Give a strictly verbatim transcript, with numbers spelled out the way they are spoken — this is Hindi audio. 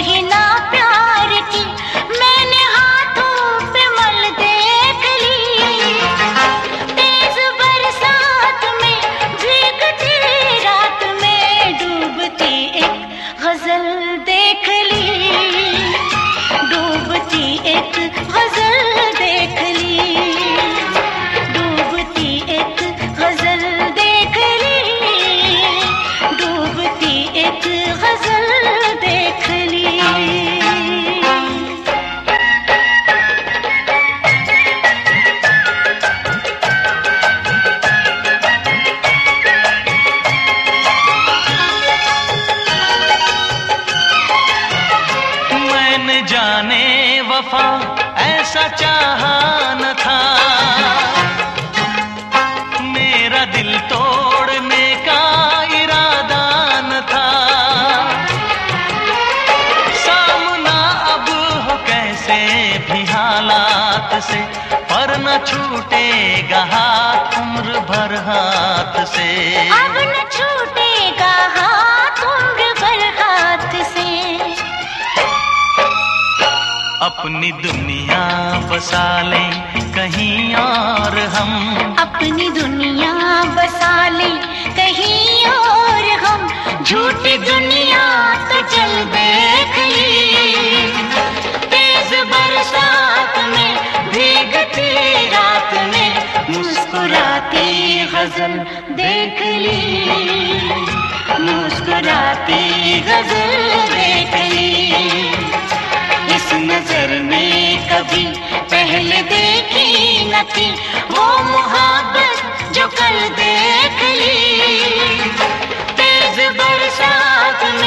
ही ना प्यार की मैंने हाथों पे मल देख ली। तेज बरसात में भीगती रात में डूबती एक गजल देख ली, डूबती एक गजल देख ली, डूबती एक गजल देख ली, डूबती एक गजल देख ली। मैंने जाने वफा ऐसा चाहा न था, मेरा दिल तोड़ने का इरादा न था। सामना अब हो कैसे भी हालात से, पर न छूटेगा हाथ उम्र भर हाथ से। अब न छूटेगा हाथ उम्र भर हाथ से। अपनी दुनिया बसा लें कहीं और हम, अपनी दुनिया बसा ले कहीं और हम, झूठी दुनिया तो चल देख ली। तेज बरसात में भीगती रात में मुस्कुराती गजल देख ली, मुस्कुराती गजल देख ली। इस नजर में कभी पहले देखी न थी वो मोहब्बत जो कल देख ली। तेज बरसात